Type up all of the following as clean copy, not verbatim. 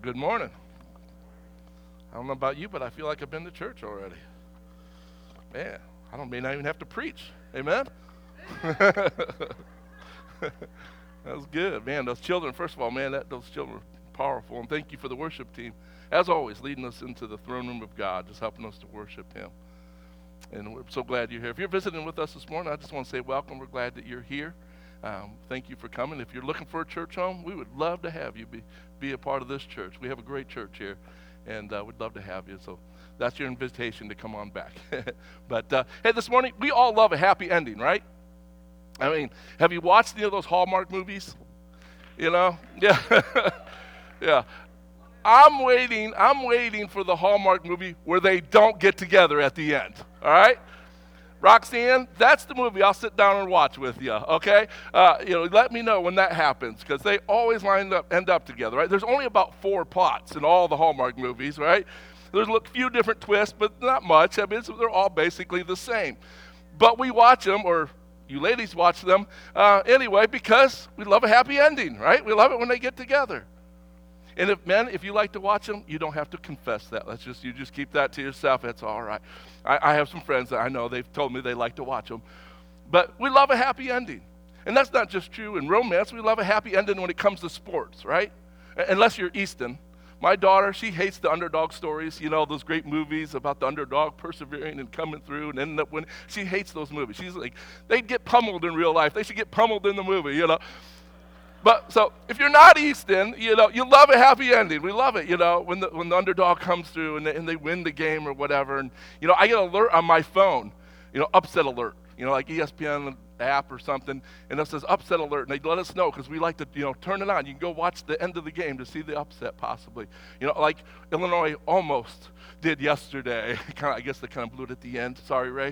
Good morning. I don't know about you, but I feel like I've been to church already. Man, may not even have to preach. Amen? That was good. Man, those children, first of all, man, those children are powerful. And thank you for the worship team, as always, leading us into the throne room of God, just helping us to worship Him. And we're so glad you're here. If you're visiting with us this morning, I just want to say welcome. We're glad that you're here. Thank you for coming. If you're looking for a church home, we would love to have you be a part of this church. We have a great church here, and we'd love to have you. So that's your invitation to come on back. But hey, this morning, we all love a happy ending, right? I mean, have you watched any of those Hallmark movies? You know? Yeah. Yeah. I'm waiting for the Hallmark movie where they don't get together at the end, all right? Roxanne, that's the movie I'll sit down and watch with you, okay? Let me know when that happens, because they always end up together, right? There's only about 4 plots in all the Hallmark movies, right? There's a few different twists, but not much. I mean, they're all basically the same. But we watch them, or you ladies watch them, anyway, because we love a happy ending, right? We love it when they get together. And if you like to watch them, you don't have to confess that. You just keep that to yourself. That's all right. I have some friends that I know, they've told me they like to watch them. But we love a happy ending. And that's not just true in romance. We love a happy ending when it comes to sports, right? Unless you're Easton. My daughter, she hates the underdog stories, those great movies about the underdog persevering and coming through and ending up winning. She hates those movies. She's like, they'd get pummeled in real life. They should get pummeled in the movie. But so if you're not Easton, you love a happy ending. We love it, when the underdog comes through and they win the game or whatever. And I get an alert on my phone, upset alert, like ESPN app or something, and it says upset alert, and they let us know because we like to, turn it on. You can go watch the end of the game to see the upset possibly. Like Illinois almost did yesterday. I guess they kind of blew it at the end. Sorry, Ray.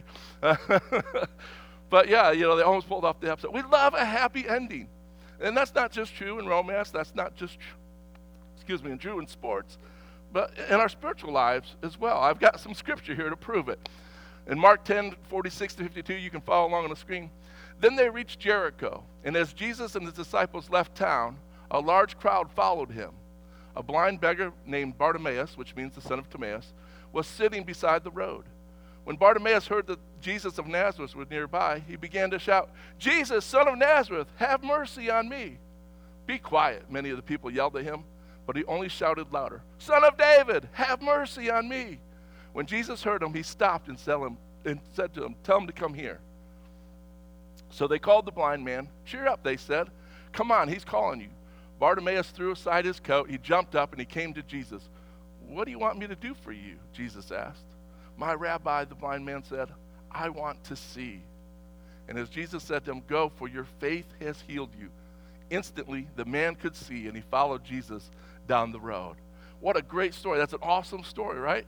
But yeah, they almost pulled off the upset. We love a happy ending. And that's not just true in romance. That's not just true in sports, but in our spiritual lives as well. I've got some scripture here to prove it. In Mark 10:46-52, you can follow along on the screen. Then they reached Jericho, and as Jesus and his disciples left town, a large crowd followed him. A blind beggar named Bartimaeus, which means the son of Timaeus, was sitting beside the road. When Bartimaeus heard that Jesus of Nazareth was nearby, he began to shout, "Jesus, son of Nazareth, have mercy on me." "Be quiet," many of the people yelled at him, but he only shouted louder, "Son of David, have mercy on me." When Jesus heard him, he stopped and said to him, "Tell him to come here." So they called the blind man. "Cheer up," they said. "Come on, he's calling you." Bartimaeus threw aside his coat. He jumped up and he came to Jesus. "What do you want me to do for you?" Jesus asked. "My rabbi," the blind man said, "I want to see." And as Jesus said to him, "Go, for your faith has healed you." Instantly, the man could see, and he followed Jesus down the road. What a great story. That's an awesome story, right?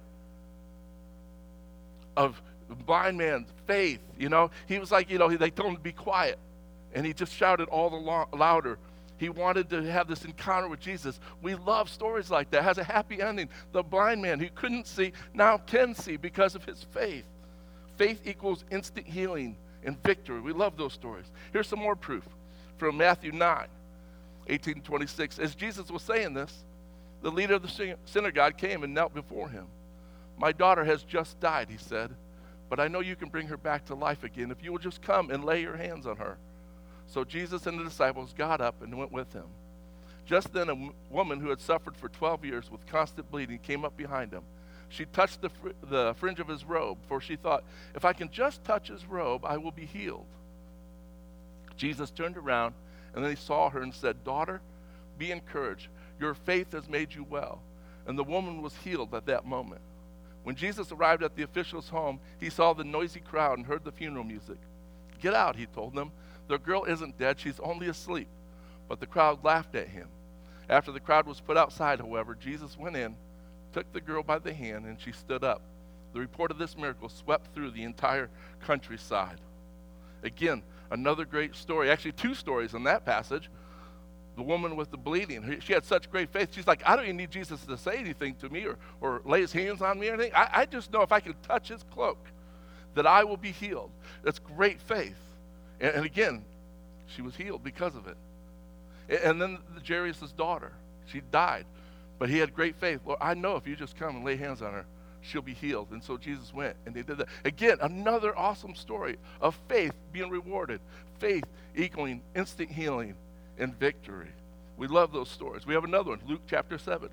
Of the blind man's faith. He was like, they told him to be quiet, and he just shouted all the louder. He wanted to have this encounter with Jesus. We love stories like that. It has a happy ending. The blind man who couldn't see now can see because of his faith. Faith equals instant healing and victory. We love those stories. Here's some more proof from Matthew 9:18-26. As Jesus was saying this, the leader of the synagogue came and knelt before him. "My daughter has just died," he said, "but I know you can bring her back to life again if you will just come and lay your hands on her." So Jesus and the disciples got up and went with him. Just then a woman who had suffered for 12 years with constant bleeding came up behind him. She touched the fringe of his robe, for she thought, "If I can just touch his robe, I will be healed." Jesus turned around, and then he saw her and said, "Daughter, be encouraged. Your faith has made you well." And the woman was healed at that moment. When Jesus arrived at the official's home, he saw the noisy crowd and heard the funeral music. "Get out," he told them. "The girl isn't dead, she's only asleep." But the crowd laughed at him. After the crowd was put outside, however, Jesus went in, took the girl by the hand, and she stood up. The report of this miracle swept through the entire countryside. Again, another great story. Actually, 2 stories in that passage. The woman with the bleeding, she had such great faith. She's like, "I don't even need Jesus to say anything to me or lay his hands on me or anything. I just know if I can touch his cloak that I will be healed." That's great faith. And again, she was healed because of it. And then Jairus' daughter, she died. But he had great faith. Lord, I know if you just come and lay hands on her, she'll be healed. And so Jesus went, and they did that. Again, another awesome story of faith being rewarded. Faith equaling instant healing and victory. We love those stories. We have another one, Luke chapter 7.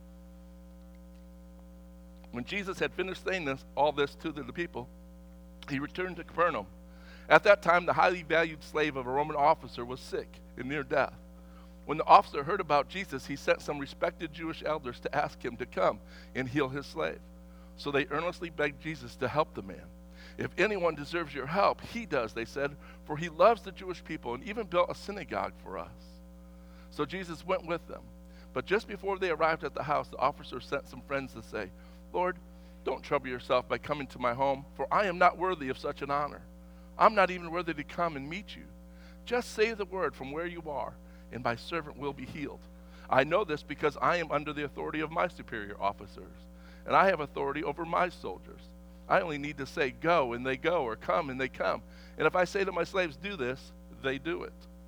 When Jesus had finished saying all this to the people, he returned to Capernaum. At that time, the highly valued slave of a Roman officer was sick and near death. When the officer heard about Jesus, he sent some respected Jewish elders to ask him to come and heal his slave. So they earnestly begged Jesus to help the man. If anyone deserves your help, he does, they said, for he loves the Jewish people and even built a synagogue for us. So Jesus went with them. But just before they arrived at the house, the officer sent some friends to say, Lord, don't trouble yourself by coming to my home, for I am not worthy of such an honor. I'm not even worthy to come and meet you. Just say the word from where you are, and my servant will be healed. I know this because I am under the authority of my superior officers, and I have authority over my soldiers. I only need to say, go, and they go, or come, and they come. And if I say to my slaves, do this, they do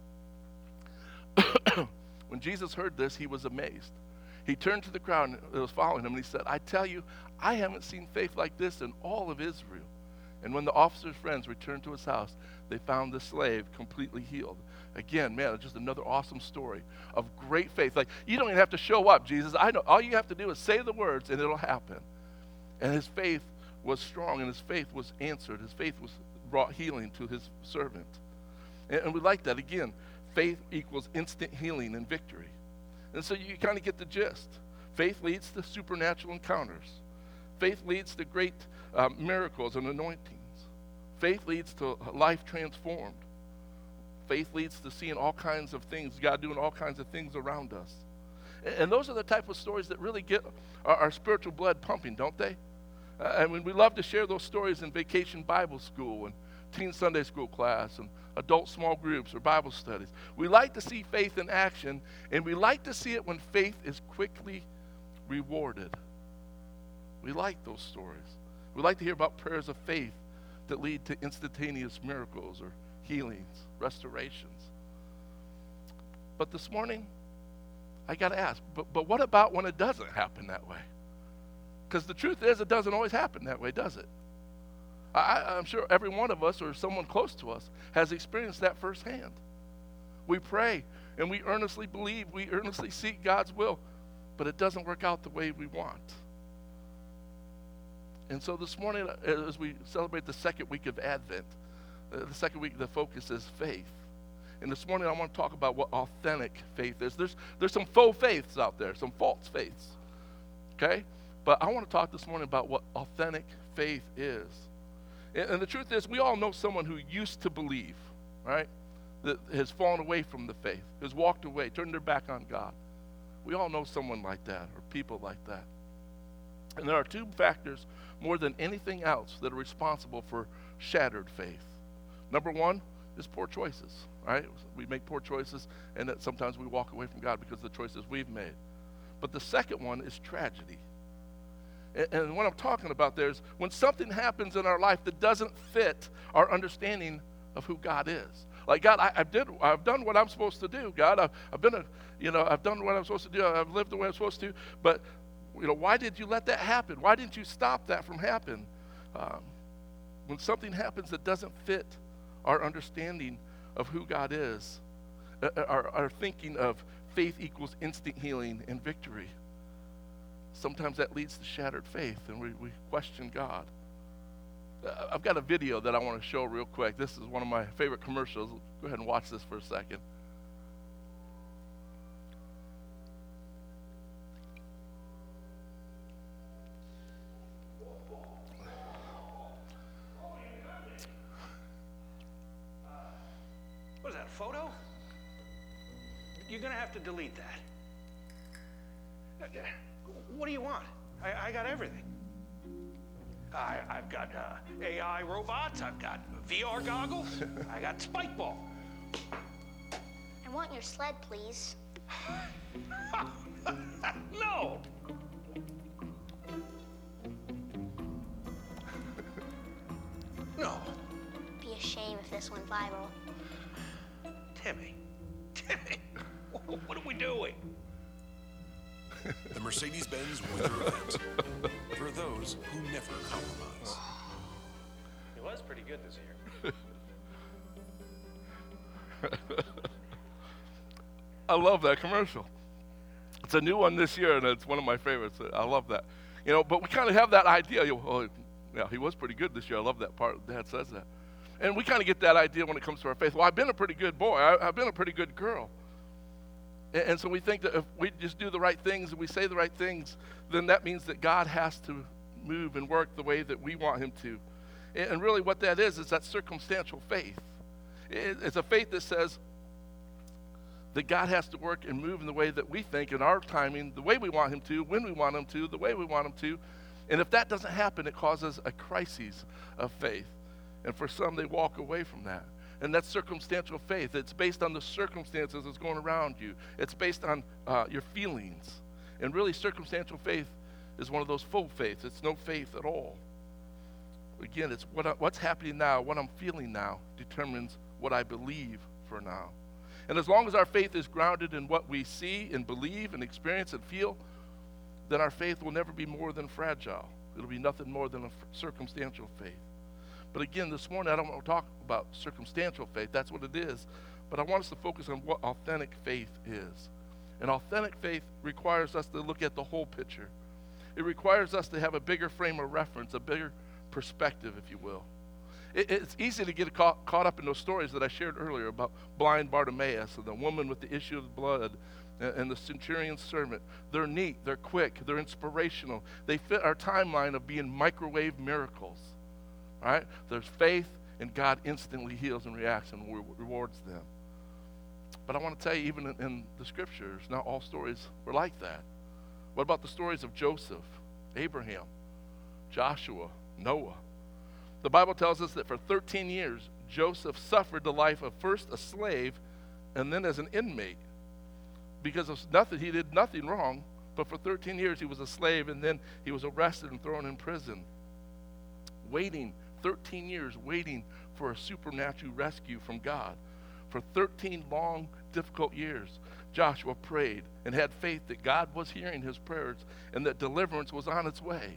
it. When Jesus heard this, he was amazed. He turned to the crowd that was following him, and he said, I tell you, I haven't seen faith like this in all of Israel. And when the officer's friends returned to his house, they found the slave completely healed. Again, man, it's just another awesome story of great faith. Like, you don't even have to show up, Jesus. I know all you have to do is say the words, and it'll happen. And his faith was strong, and his faith was answered. His faith was brought healing to his servant. And we like that. Again, faith equals instant healing and victory. And so you kind of get the gist. Faith leads to supernatural encounters. Faith leads to great miracles and anointings. Faith leads to life transformed. Faith leads to seeing all kinds of things, God doing all kinds of things around us. And those are the type of stories that really get our spiritual blood pumping, don't they? I mean, we love to share those stories in Vacation Bible School and Teen Sunday School class and adult small groups or Bible studies. We like to see faith in action, and we like to see it when faith is quickly rewarded. We like those stories. We like to hear about prayers of faith that lead to instantaneous miracles or healings, restorations. But this morning, I got to ask, but what about when it doesn't happen that way? Because the truth is, it doesn't always happen that way, does it? I'm sure every one of us or someone close to us has experienced that firsthand. We pray and we earnestly believe, we earnestly seek God's will, but it doesn't work out the way we want. And so this morning, as we celebrate the second week of Advent, the second week, the focus is faith. And this morning, I want to talk about what authentic faith is. There's some faux faiths out there, some false faiths, okay? But I want to talk this morning about what authentic faith is. And the truth is, we all know someone who used to believe, right, that has fallen away from the faith, has walked away, turned their back on God. We all know someone like that or people like that. And there are two factors more than anything else that are responsible for shattered faith. Number one is poor choices, right? We make poor choices, and that sometimes we walk away from God because of the choices we've made. But the second one is tragedy. And what I'm talking about there is when something happens in our life that doesn't fit our understanding of who God is. Like, God, I've done what I'm supposed to do. God, I've done what I'm supposed to do. I've lived the way I'm supposed to. But why did you let that happen? Why didn't you stop that from happening? When something happens that doesn't fit our understanding of who God is, our thinking of faith equals instant healing and victory. Sometimes that leads to shattered faith, and we question God. I've got a video that I want to show real quick. This is one of my favorite commercials. Go ahead and watch this for a second. What is that, a photo? You're going to have to delete that. What do you want? I got everything. I've got AI robots. I've got VR goggles. I got spike ball. I want your sled, please. No. No. Be a shame if this went viral. Timmy, what are we doing? The Mercedes-Benz Winter Event. For those who never compromise. It was pretty good this year. I love that commercial. It's a new one this year, and it's one of my favorites. I love that. You know, but we kind of have that idea. Oh, yeah, he was pretty good this year. I love that part. Dad says that. And we kind of get that idea when it comes to our faith. Well, I've been a pretty good boy. I've been a pretty good girl. And so we think that if we just do the right things and we say the right things, then that means that God has to move and work the way that we want him to. And really what that is that circumstantial faith. It's a faith that says that God has to work and move in the way that we think, in our timing, the way we want him to, when we want him to, the way we want him to. And if that doesn't happen, it causes a crisis of faith. And for some, they walk away from that. And that's circumstantial faith. It's based on the circumstances that's going around you. It's based on your feelings. And really, circumstantial faith is one of those full faiths. It's no faith at all. Again, it's what's happening now, what I'm feeling now, determines what I believe for now. And as long as our faith is grounded in what we see and believe and experience and feel, then our faith will never be more than fragile. It'll be nothing more than a circumstantial faith. But again, this morning, I don't want to talk about circumstantial faith. That's what it is. But I want us to focus on what authentic faith is. And authentic faith requires us to look at the whole picture. It requires us to have a bigger frame of reference, a bigger perspective, if you will. It's easy to get caught up in those stories that I shared earlier about blind Bartimaeus and the woman with the issue of blood and the centurion's servant. They're neat, they're quick, they're inspirational. They fit our timeline of being microwave miracles. All right? There's faith, and God instantly heals and reacts and rewards them. But I want to tell you, even in the scriptures, not all stories were like that. What about the stories of Joseph, Abraham, Joshua, Noah? The Bible tells us that for 13 years, Joseph suffered the life of first a slave and then as an inmate. Because of nothing, he did nothing wrong, but for 13 years he was a slave, and then he was arrested and thrown in prison. 13 years waiting for a supernatural rescue from God. For 13 long, difficult years, Joshua prayed and had faith that God was hearing his prayers and that deliverance was on its way.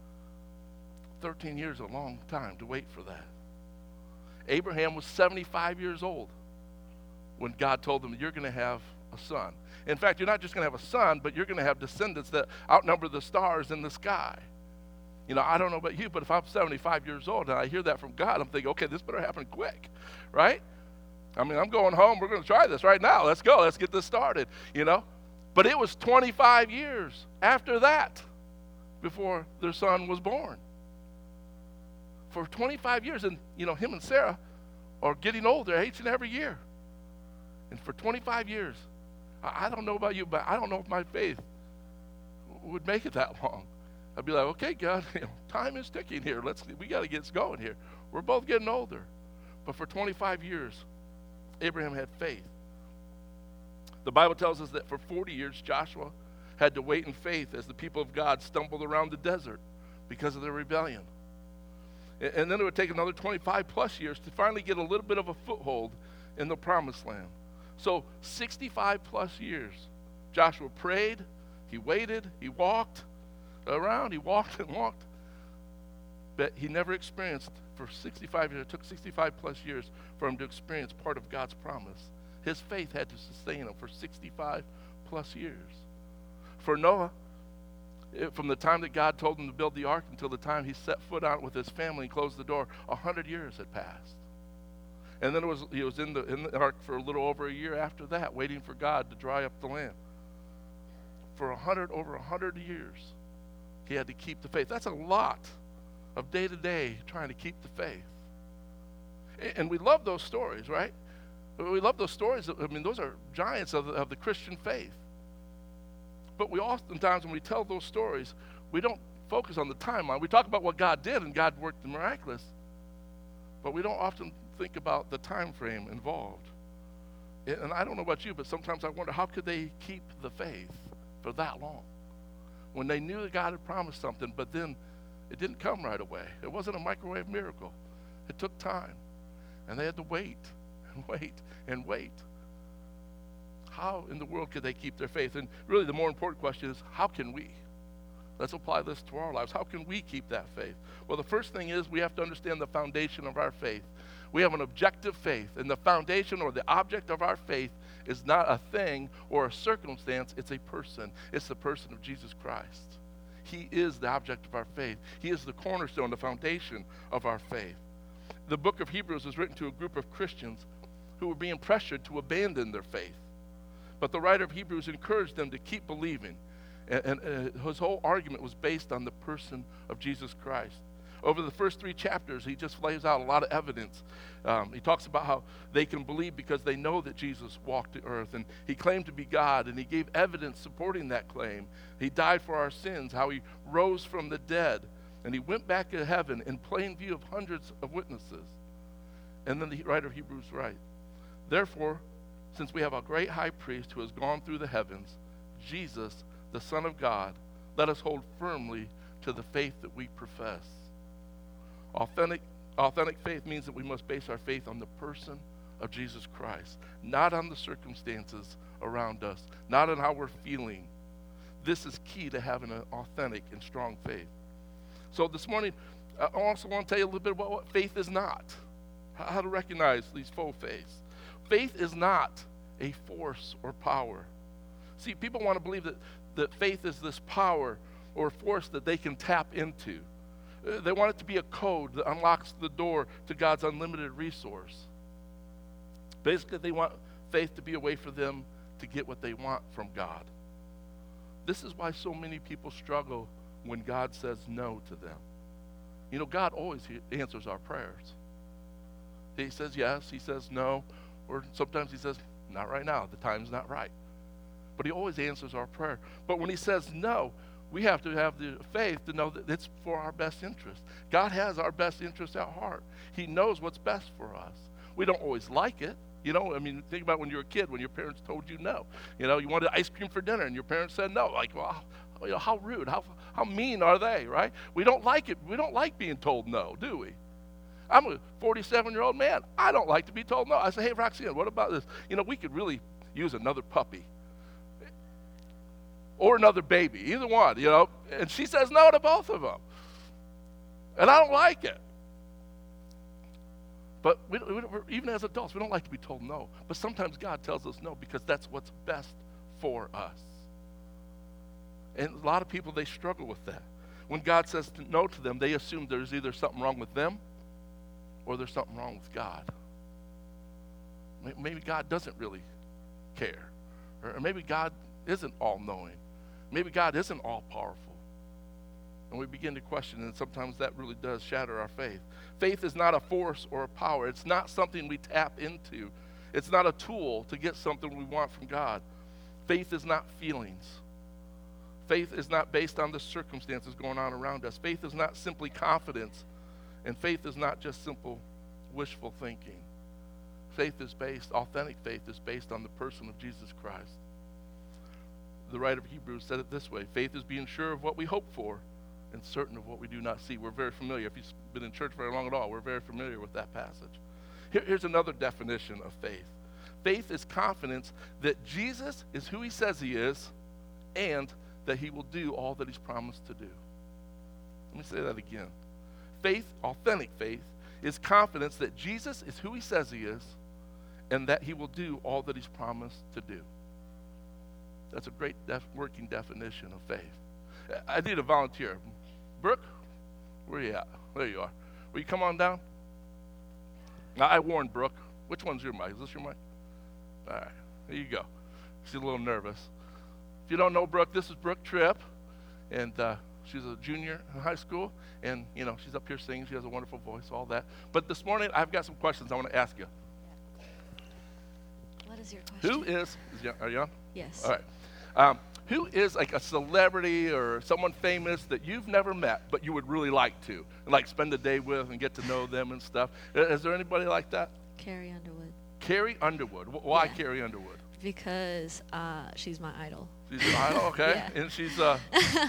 13 years is a long time to wait for that. Abraham was 75 years old when God told him, you're going to have a son. In fact, you're not just going to have a son, but you're going to have descendants that outnumber the stars in the sky. You know, I don't know about you, but if I'm 75 years old and I hear that from God, I'm thinking, okay, this better happen quick, right? I mean, I'm going home. We're going to try this right now. Let's go. Let's get this started, you know. But it was 25 years after that before their son was born. For 25 years, and, you know, him and Sarah are getting older each and every year. And for 25 years, I don't know about you, but I don't know if my faith would make it that long. I'd be like, okay, God, you know, time is ticking here. We got to get going here. We're both getting older. But for 25 years, Abraham had faith. The Bible tells us that for 40 years, Joshua had to wait in faith as the people of God stumbled around the desert because of their rebellion. And then it would take another 25 plus years to finally get a little bit of a foothold in the promised land. So 65 plus years, Joshua prayed, he waited, he walked around, he walked and walked, but he never experienced for 65 years. It took 65 plus years for him to experience part of God's promise. His faith had to sustain him for 65 plus years. For Noah, from the time that God told him to build the ark until the time he set foot on it with his family and closed the door, 100 years had passed. And then he was in the ark for a little over a year after that, waiting for God to dry up the land. For over 100 years, he had to keep the faith. That's a lot of day-to-day trying to keep the faith. And we love those stories, right? We love those stories. I mean, those are giants of the Christian faith. But we oftentimes, when we tell those stories, we don't focus on the timeline. We talk about what God did, and God worked the miraculous. But we don't often think about the time frame involved. And I don't know about you, but sometimes I wonder, how could they keep the faith for that long? When they knew that God had promised something, but then it didn't come right away. It wasn't a microwave miracle. It took time. And they had to wait and wait and wait. how in the world could they keep their faith? And really the more important question is, how can we? Let's apply this to our lives. How can we keep that faith? Well, the first thing is we have to understand the foundation of our faith. We have an objective faith, and the foundation or the object of our faith is not a thing or a circumstance, it's a person. It's the person of Jesus Christ. He is the object of our faith. He is the cornerstone, the foundation of our faith. The book of Hebrews was written to a group of Christians who were being pressured to abandon their faith. But the writer of Hebrews encouraged them to keep believing. And his whole argument was based on the person of Jesus Christ. Over the first 3 chapters, he just lays out a lot of evidence. He talks about how they can believe because they know that Jesus walked the earth, and he claimed to be God, and he gave evidence supporting that claim. He died for our sins, how he rose from the dead, and he went back to heaven in plain view of hundreds of witnesses. And then the writer of Hebrews writes, therefore, since we have a great high priest who has gone through the heavens, Jesus, the Son of God, let us hold firmly to the faith that we profess. Authentic faith means that we must base our faith on the person of Jesus Christ, not on the circumstances around us, not on how we're feeling. This is key to having an authentic and strong faith. So this morning, I also want to tell you a little bit about what faith is not, how to recognize these faux faiths. Faith is not a force or power. See, people want to believe that faith is this power or force that they can tap into. They want it to be a code that unlocks the door to God's unlimited resource. Basically, they want faith to be a way for them to get what they want from God. This is why so many people struggle when God says no to them. You know, God always answers our prayers. He says yes, he says no, or sometimes he says, not right now, the time's not right. But he always answers our prayer. But when he says no, we have to have the faith to know that it's for our best interest. God has our best interest at heart. He knows what's best for us. We don't always like it. You know, I mean, think about when you were a kid, when your parents told you no. You know, you wanted ice cream for dinner and your parents said no. Like, well, you know, how rude, how mean are they, right? We don't like it. We don't like being told no, do we? I'm a 47-year-old man. I don't like to be told no. I say, hey, Roxanne, what about this? You know, we could really use another puppy. Or another baby, either one, you know. And she says no to both of them. And I don't like it. But even as adults, we don't like to be told no. But sometimes God tells us no because that's what's best for us. And a lot of people, they struggle with that. When God says no to them, they assume there's either something wrong with them or there's something wrong with God. Maybe God doesn't really care. Or maybe God isn't all-knowing. Maybe God isn't all-powerful. And we begin to question, and sometimes that really does shatter our faith. Faith is not a force or a power. It's not something we tap into. It's not a tool to get something we want from God. Faith is not feelings. Faith is not based on the circumstances going on around us. Faith is not simply confidence. And faith is not just simple wishful thinking. Authentic faith is based on the person of Jesus Christ. The writer of Hebrews said it this way: faith is being sure of what we hope for and certain of what we do not see. We're very familiar. If you've been in church very long at all, we're very familiar with that passage. Here's another definition of faith. Faith is confidence that Jesus is who he says he is and that he will do all that he's promised to do. Let me say that again. Faith, authentic faith, is confidence that Jesus is who he says he is and that he will do all that he's promised to do. That's a great working definition of faith. I need a volunteer. Brooke, where are you at? There you are. Will you come on down? Now, I warned Brooke. Which one's your mic? Is this your mic? All right, there you go. She's a little nervous. If you don't know Brooke, this is Brooke Tripp, and she's a junior in high school, and, you know, she's up here singing. She has a wonderful voice, all that. But this morning, I've got some questions I want to ask you. What is your question? Are you on? Yes. All right. Who is like a celebrity or someone famous that you've never met but you would really like to, and like spend a day with and get to know them and stuff? Is there anybody like that? Carrie Underwood. Carrie Underwood. Why Yeah. Carrie Underwood? Because she's my idol. She's an idol, okay. Yeah. And she's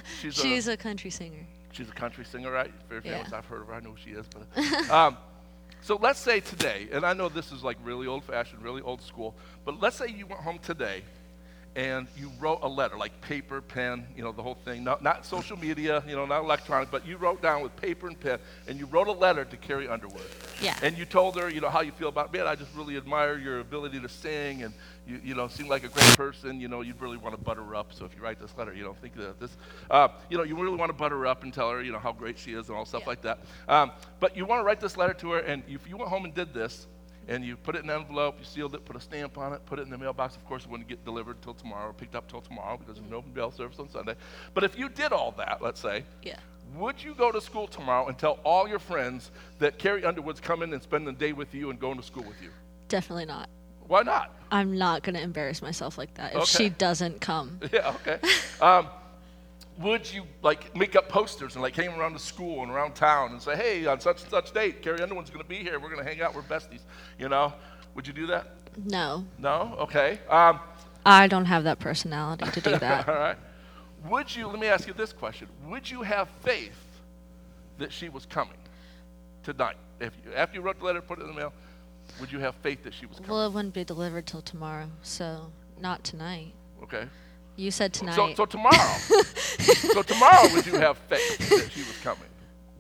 she's a country singer. She's a country singer, right? Very famous. Yeah. I've heard of her. I know who she is. But So let's say today, and I know this is like really old-fashioned, really old school, but let's say you went home today and you wrote a letter, like paper, pen, the whole thing. Not social media, not electronic, but you wrote down with paper and pen, and you wrote a letter to Carrie Underwood. Yeah. And you told her, how you feel about, man, I just really admire your ability to sing, and you seem like a great person. You'd really want to butter her up. So if you write this letter, think of this. You really want to butter her up and tell her, how great she is and all stuff like that. But you want to write this letter to her, and if you went home and did this, and you put it in an envelope, you sealed it, put a stamp on it, put it in the mailbox. Of course, it wouldn't get delivered till tomorrow or picked up till tomorrow because there's no mail service on Sunday. But if you did all that, let's say, Yeah. would you go to school tomorrow and tell all your friends that Carrie Underwood's coming and spending the day with you and going to school with you? Definitely not. Why not? I'm not going to embarrass myself like that if Okay. she doesn't come. Yeah, okay. Would you make up posters and hang around the school and around town and say, hey, on such and such date, Carrie Underwood's going to be here. We're going to hang out. We're besties. Would you do that? No. No? Okay. I don't have that personality to do that. All right. Let me ask you this question. Would you have faith that she was coming tonight? After you wrote the letter, put it in the mail, would you have faith that she was coming? Well, it wouldn't be delivered till tomorrow, so not tonight. Okay. You said tonight. So tomorrow. So tomorrow would you have faith that she was coming?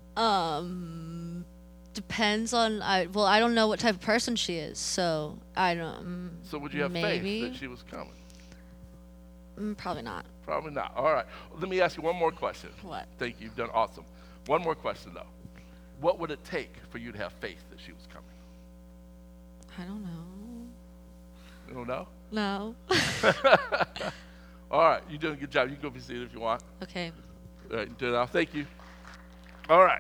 Depends on, I don't know what type of person she is, so I don't, So would you have maybe. faith that she was coming? Probably not. Probably not. All right. Let me ask you one more question. What? Thank you. You've done awesome. One more question, though. What would it take for you to have faith that she was coming? I don't know. You don't know? No. All right. You're doing a good job. You can go be seated if you want. Okay. All right. Do it now. Thank you. All right.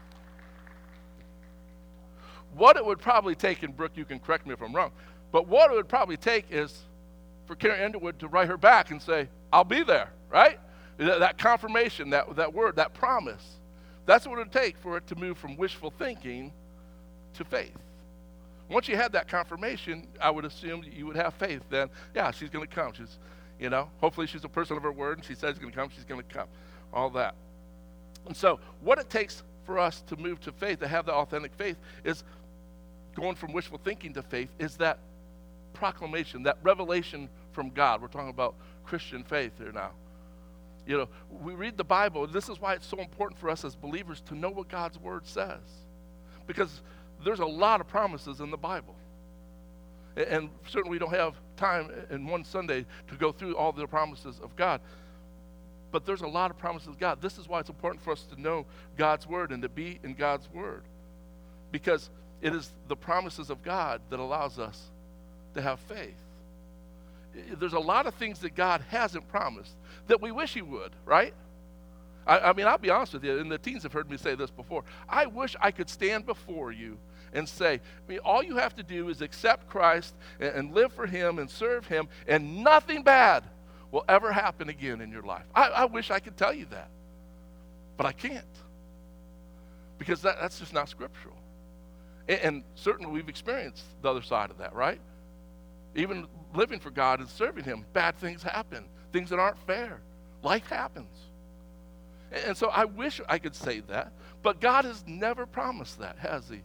What it would probably take, and Brooke, you can correct me if I'm wrong, but what it would probably take is for Carrie Underwood to write her back and say, I'll be there, right? That confirmation, that word, that promise. That's what it would take for it to move from wishful thinking to faith. Once you had that confirmation, I would assume you would have faith. Then, yeah, she's going to come. She's, hopefully she's a person of her word, and she says she's going to come, she's going to come. All that. And so what it takes for us to move to faith, to have the authentic faith, is going from wishful thinking to faith, is that proclamation, that revelation from God. We're talking about Christian faith here now. We read the Bible. This is why it's so important for us as believers to know what God's word says. Because there's a lot of promises in the Bible. And certainly we don't have time in one Sunday to go through all the promises of God. But there's a lot of promises of God. This is why it's important for us to know God's word and to be in God's word. Because it is the promises of God that allows us to have faith. There's a lot of things that God hasn't promised that we wish he would, right? I mean, I'll be honest with you, and the teens have heard me say this before. I wish I could stand before you and say, all you have to do is accept Christ and live for him and serve him, and nothing bad will ever happen again in your life. I wish I could tell you that, but I can't, because that's just not scriptural. And certainly we've experienced the other side of that, right? Even living for God and serving him, bad things happen, things that aren't fair. Life happens. And so I wish I could say that, but God has never promised that, has he?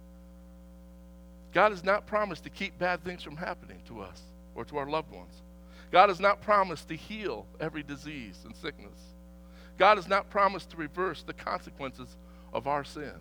God has not promised to keep bad things from happening to us or to our loved ones. God has not promised to heal every disease and sickness. God has not promised to reverse the consequences of our sin.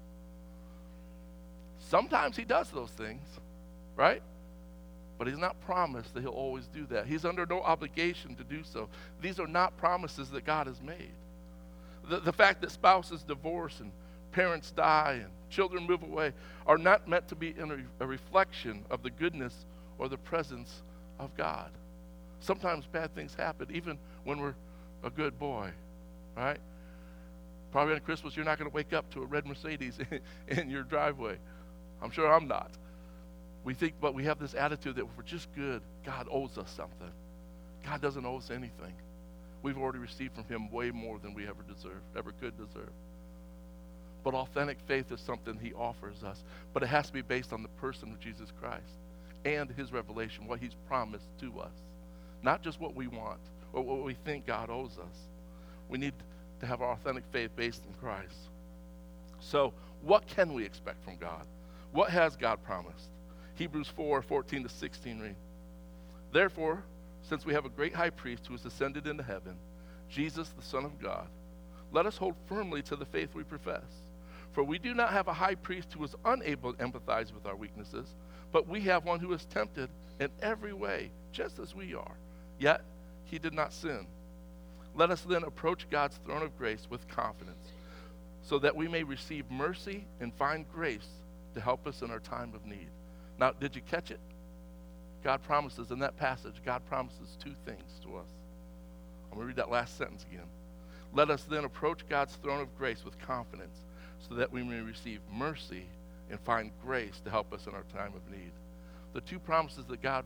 Sometimes he does those things, right? But he's not promised that he'll always do that. He's under no obligation to do so. These are not promises that God has made. The fact that spouses divorce and parents die and children move away are not meant to be in a reflection of the goodness or the presence of God. Sometimes bad things happen, even when we're a good boy, right? Probably on Christmas, you're not going to wake up to a red Mercedes in your driveway. I'm sure I'm not. We think, but we have this attitude that if we're just good, God owes us something. God doesn't owe us anything. We've already received from him way more than we ever could deserve. But authentic faith is something he offers us. But it has to be based on the person of Jesus Christ and his revelation, what he's promised to us. Not just what we want or what we think God owes us. We need to have our authentic faith based in Christ. So what can we expect from God? What has God promised? Hebrews 4:14 to 16 read. Therefore, since we have a great high priest who has ascended into heaven, Jesus, the Son of God, let us hold firmly to the faith we profess. For we do not have a high priest who is unable to empathize with our weaknesses, but we have one who is tempted in every way, just as we are. Yet he did not sin. Let us then approach God's throne of grace with confidence, so that we may receive mercy and find grace to help us in our time of need. Now, did you catch it? God promises in that passage, God promises two things to us. I'm going to read that last sentence again. Let us then approach God's throne of grace with confidence, so that we may receive mercy and find grace to help us in our time of need. The two promises God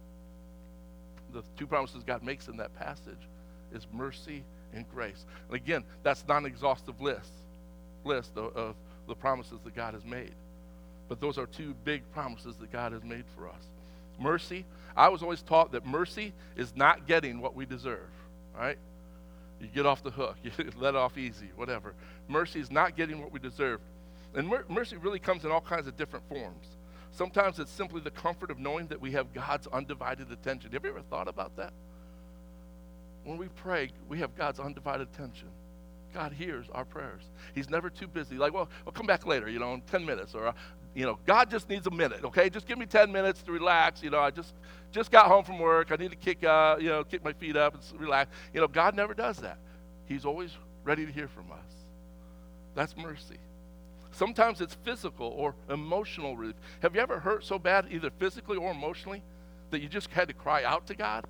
makes in that passage is mercy and grace. And again, that's not an exhaustive list of the promises that God has made. But those are two big promises that God has made for us. Mercy, I was always taught that mercy is not getting what we deserve, right? You get off the hook, you let off easy, whatever. Mercy is not getting what we deserve. And mercy really comes in all kinds of different forms. Sometimes it's simply the comfort of knowing that we have God's undivided attention. Have you ever thought about that? When we pray, we have God's undivided attention. God hears our prayers. He's never too busy. Like, well, I'll come back later, in 10 minutes. Or, God just needs a minute, okay? Just give me 10 minutes to relax. I just got home from work. I need to kick my feet up and relax. God never does that. He's always ready to hear from us. That's mercy. Sometimes it's physical or emotional relief. Have you ever hurt so bad, either physically or emotionally, that you just had to cry out to God?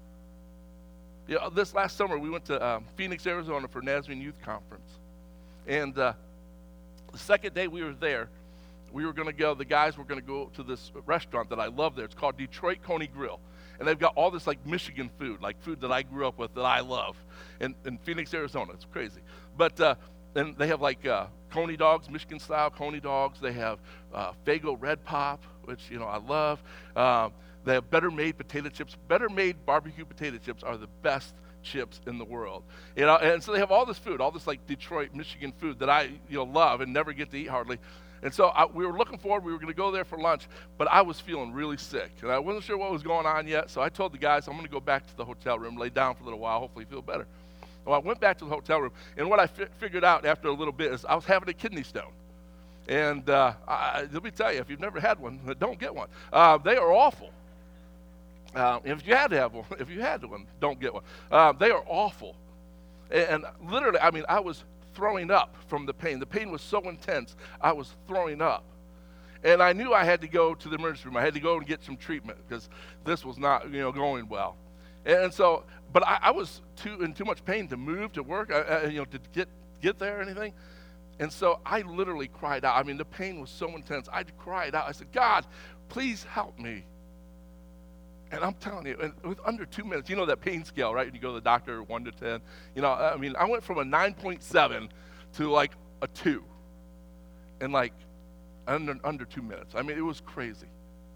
This last summer, we went to Phoenix, Arizona for Nazarene Youth Conference. And the second day we were there, we were going to go, the guys were going to go to this restaurant that I love there. It's called Detroit Coney Grill. And they've got all this like Michigan food, like food that I grew up with that I love in Phoenix, Arizona. It's crazy. But and they have like Coney dogs, Michigan style Coney dogs. They have Faygo Red Pop, which, I love. They have Better Made potato chips. Better Made barbecue potato chips are the best chips in the world. And so they have all this food, all this like Detroit, Michigan food that I love and never get to eat hardly. And so we were looking forward. We were going to go there for lunch, but I was feeling really sick, and I wasn't sure what was going on yet. So I told the guys, I'm going to go back to the hotel room, lay down for a little while, hopefully feel better. Well, I went back to the hotel room, and what I figured out after a little bit is I was having a kidney stone. And let me tell you, if you've never had one, don't get one. They are awful. If you had one, don't get one. They are awful. And literally, I was throwing up from the pain. The pain was so intense, I was throwing up. And I knew I had to go to the emergency room. I had to go and get some treatment because this was not, going well. And so, but I was in too much pain to move, to work, to get there or anything. And so I literally cried out. The pain was so intense. I cried out. I said, God, please help me. And I'm telling you, and with under 2 minutes, that pain scale, right? When you go to the doctor, 1 to 10. I went from a 9.7 to like a 2 in like under 2 minutes. It was crazy.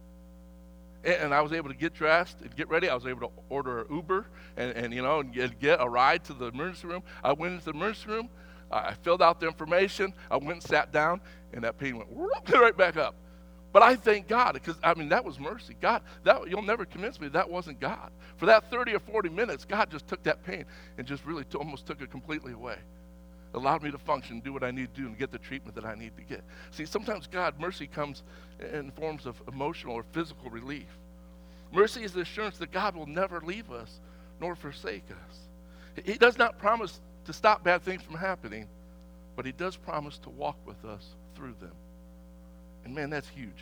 And I was able to get dressed and get ready. I was able to order an Uber and get a ride to the emergency room. I went into the emergency room. I filled out the information. I went and sat down, and that pain went right back up. But I thank God, because, that was mercy. God, you'll never convince me that wasn't God. For that 30 or 40 minutes, God just took that pain and just really almost took it completely away. Allowed me to function, do what I need to do, and get the treatment that I need to get. See, sometimes mercy comes in forms of emotional or physical relief. Mercy is the assurance that God will never leave us nor forsake us. He does not promise to stop bad things from happening, but he does promise to walk with us through them. And man, that's huge.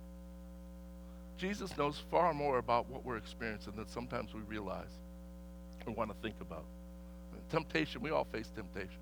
Jesus knows far more about what we're experiencing than sometimes we realize or want to think about. Temptation, we all face temptation.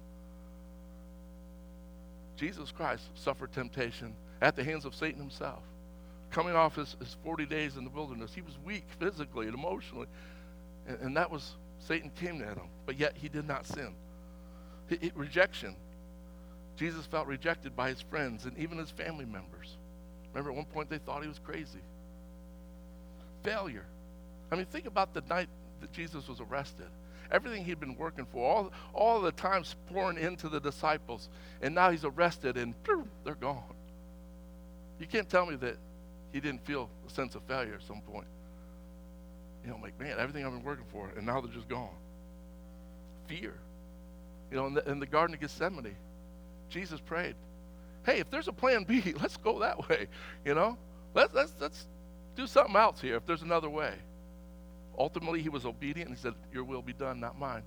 Jesus Christ suffered temptation at the hands of Satan himself. Coming off his 40 days in the wilderness, he was weak physically and emotionally. And that was, Satan came at him, but yet he did not sin. Rejection. Jesus felt rejected by his friends and even his family members. Remember, at one point they thought he was crazy. Failure. Think about the night that Jesus was arrested. Everything he'd been working for, all the times pouring into the disciples, and now he's arrested and they're gone. You can't tell me that he didn't feel a sense of failure at some point. You know, like, man, everything I've been working for, and now they're just gone. Fear. You know, in the Garden of Gethsemane, Jesus prayed, hey, if there's a plan B, let's go that way. You know, let's do something else here if there's another way. Ultimately, he was obedient and he said, your will be done, not mine.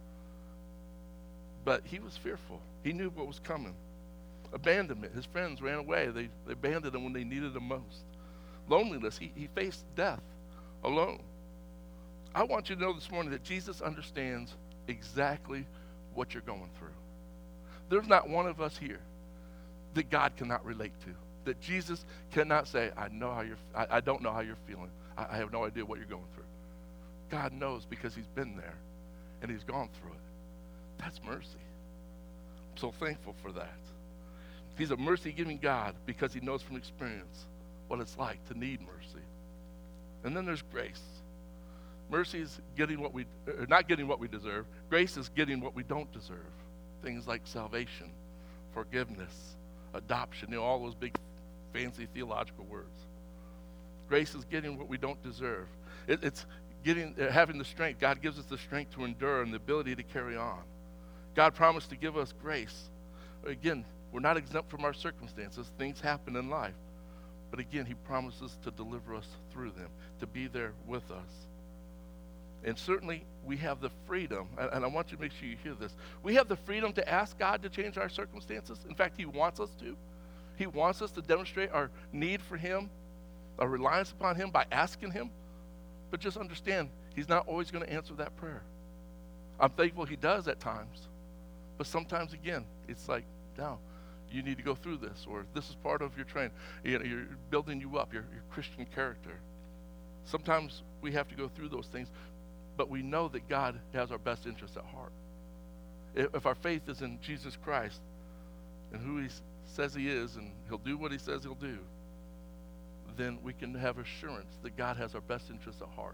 But he was fearful. He knew what was coming. Abandonment. His friends ran away. They abandoned him when they needed him most. Loneliness. He faced death alone. I want you to know this morning that Jesus understands exactly what you're going through. There's not one of us here that God cannot relate to. That Jesus cannot say, I don't know how you're feeling. I have no idea what you're going through. God knows because he's been there and he's gone through it. That's mercy. I'm so thankful for that. He's a mercy-giving God because he knows from experience what it's like to need mercy. And then there's grace. Mercy is not getting what we deserve. Grace is getting what we don't deserve. Things like salvation, forgiveness, adoption, all those big, fancy theological words. Grace is getting what we don't deserve. It's having the strength. God gives us the strength to endure and the ability to carry on. God promised to give us grace. Again, we're not exempt from our circumstances. Things happen in life. But again, he promises to deliver us through them, to be there with us. And certainly, we have the freedom, and I want you to make sure you hear this. We have the freedom to ask God to change our circumstances. In fact, he wants us to. He wants us to demonstrate our need for him, our reliance upon him by asking him. But just understand, he's not always going to answer that prayer. I'm thankful he does at times. But sometimes, again, it's like, no, you need to go through this, or this is part of your training. You're building you up, your Christian character. Sometimes we have to go through those things, but we know that God has our best interests at heart. If our faith is in Jesus Christ and who he says he is, and he'll do what he says he'll do, then we can have assurance that God has our best interests at heart.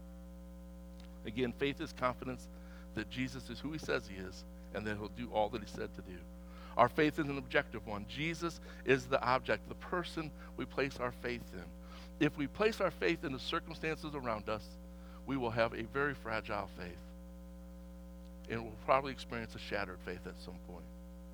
Again, faith is confidence that Jesus is who he says he is, and that he'll do all that he said to do. Our faith is an objective one. Jesus is the object, the person we place our faith in. If we place our faith in the circumstances around us, we will have a very fragile faith. And we'll probably experience a shattered faith at some point.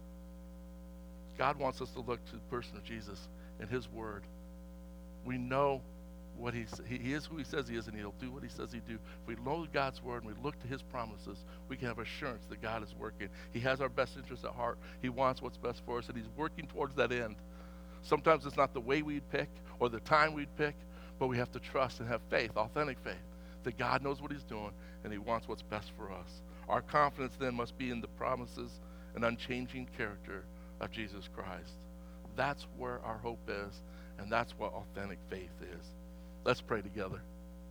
God wants us to look to the person of Jesus and his word. We know what he is who he says he is, and he'll do what he says he'd do. If we know God's word and we look to his promises, we can have assurance that God is working. He has our best interests at heart. He wants what's best for us, and he's working towards that end. Sometimes it's not the way we'd pick or the time we'd pick, but we have to trust and have faith, authentic faith, that God knows what he's doing and he wants what's best for us. Our confidence then must be in the promises and unchanging character of Jesus Christ. That's where our hope is, and that's what authentic faith is. Let's pray together.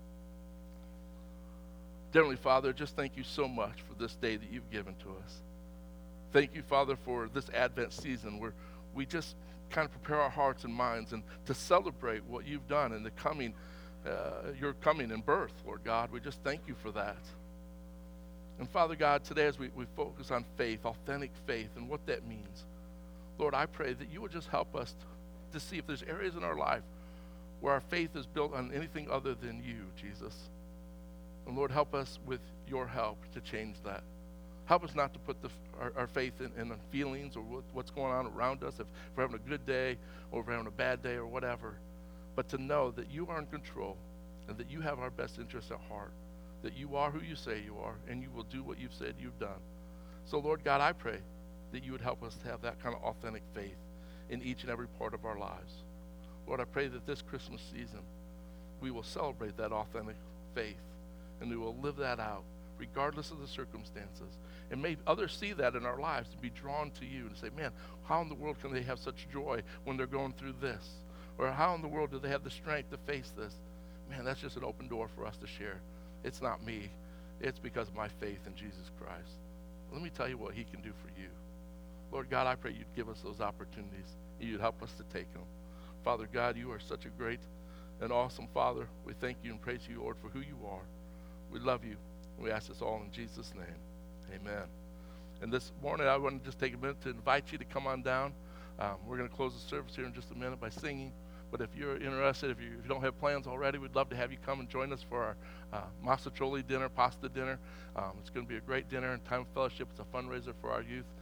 Dear Heavenly Father, just thank you so much for this day that you've given to us. Thank you, Father, for this Advent season where we just kind of prepare our hearts and minds and to celebrate what you've done in the coming, your coming and birth, Lord God. We just thank you for that. And Father God, today as we focus on faith, authentic faith, and what that means, Lord, I pray that you would just help us to see if there's areas in our life where our faith is built on anything other than you, Jesus. And Lord, help us with your help to change that. Help us not to put our faith in feelings or what's going on around us, if we're having a good day or if we're having a bad day or whatever, but to know that you are in control and that you have our best interests at heart, that you are who you say you are, and you will do what you've said you've done. So, Lord God, I pray that you would help us to have that kind of authentic faith in each and every part of our lives. Lord, I pray that this Christmas season we will celebrate that authentic faith and we will live that out regardless of the circumstances. And may others see that in our lives and be drawn to you and say, man, how in the world can they have such joy when they're going through this? Or how in the world do they have the strength to face this? Man, that's just an open door for us to share. It's not me. It's because of my faith in Jesus Christ. Let me tell you what he can do for you. Lord God, I pray you'd give us those opportunities. You'd help us to take them. Father God, you are such a great and awesome Father. We thank you and praise you, Lord, for who you are. We love you. We ask this all in Jesus' name. Amen. And this morning, I want to just take a minute to invite you to come on down. We're going to close the service here in just a minute by singing. But if you're interested, if you don't have plans already, we'd love to have you come and join us for our masticholi dinner, pasta dinner. It's going to be a great dinner and time of fellowship. It's a fundraiser for our youth.